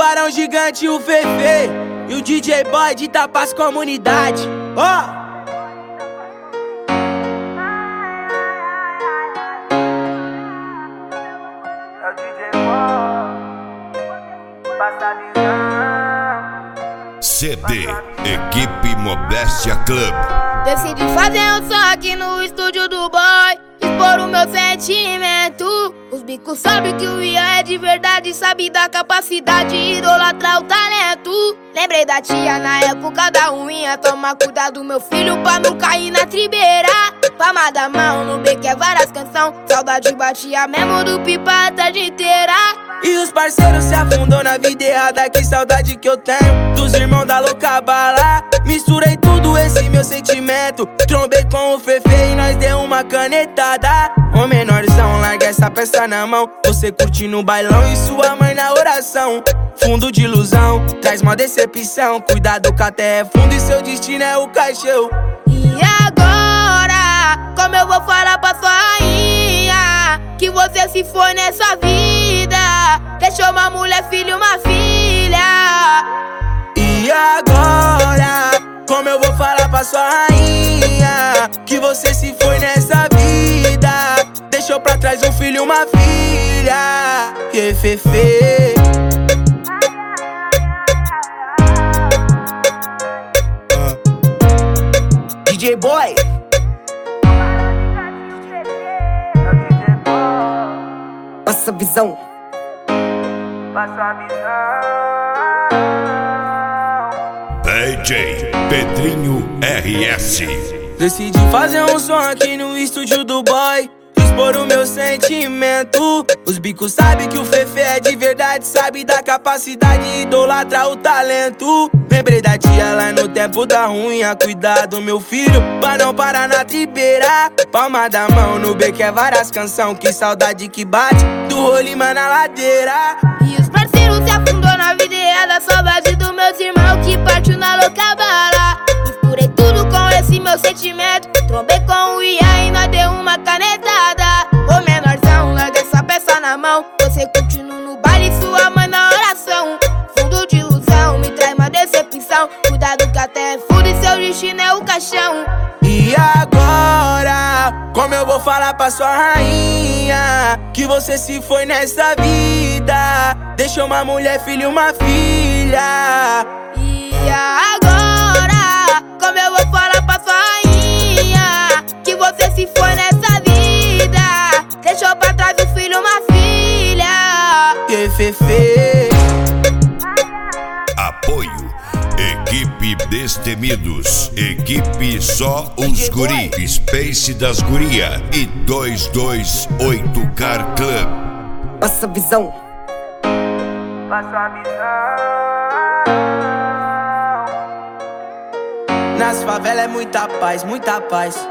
Tubarão Gigante, o Fefe e o DJ Boy de Tapas Comunidade. Ó! CD Equipe Modéstia Club. Decidi fazer um som aqui no estúdio do Boy, expor o meu sentimento. Os bicos sabem que o Ia é de verdade, sabe da capacidade, idolatrar o talento. Lembrei da tia na época da ruinha, toma cuidado meu filho pra não cair na tribeira. Palma da mão no beco é várias canção, saudade batia mesmo do pipa a tarde inteira. E os parceiros se afundou na vida errada, que saudade que eu tenho dos irmãos da louca bala. Misturei tudo esse meu sentimento, trombei com o Fefe e nós deu uma canetada. Ô menorzão, larga essa peça na mão, você curte no bailão e sua mãe na oração. Fundo de ilusão, traz uma decepção, cuidado que a terra é fundo e seu destino é o caixão. E agora, como eu vou falar pra sua rainha que você se foi nessa vida, deixou uma mulher, filho, uma filha? E agora, como eu vou falar pra sua rainha que você se foi nessa vida, deixou pra trás um filho, uma filha? Que Fefe. DJ Boy. Passa a visão. Passa a visão. DJ Pedrinho RS. Decidi fazer um som aqui no estúdio do Boy, expor o meu sentimento. Os bicos sabem que o Fefe é de verdade, sabe da capacidade, idolatra o talento. Lembrei da tia lá no tempo da ruinha, cuidado meu filho, pra não parar na tribeira. Palma da mão no beco é várias canção, que saudade que bate do Rolima na ladeira. E os parceiros se afundou na vida errada, saudade dos meus irmãos que partiu na louca bala. Misturei tudo com esse meu sentimento, trombei com o Ia e nós deu uma canetada. Ô menorzão, larga essa peça na mão, você continua no baile e sua mãe na oração. Fundo de ilusão, me traz uma decepção, cuidado que a terra é fundo e seu destino é o caixão. E agora, como eu vou falar pra sua rainha que você se foi nessa vida, deixou uma mulher, filho, uma filha? E agora, como eu vou falar pra sua rainha que você se foi nessa vida, deixou pra trás um filho, uma filha? Que Fefe. Apoio Equipe Destemidos, Equipe Só os Guri, Space das Guria e 228 Car Club. Passa a visão. Passa a visão. Nas favelas é muita paz, muita paz.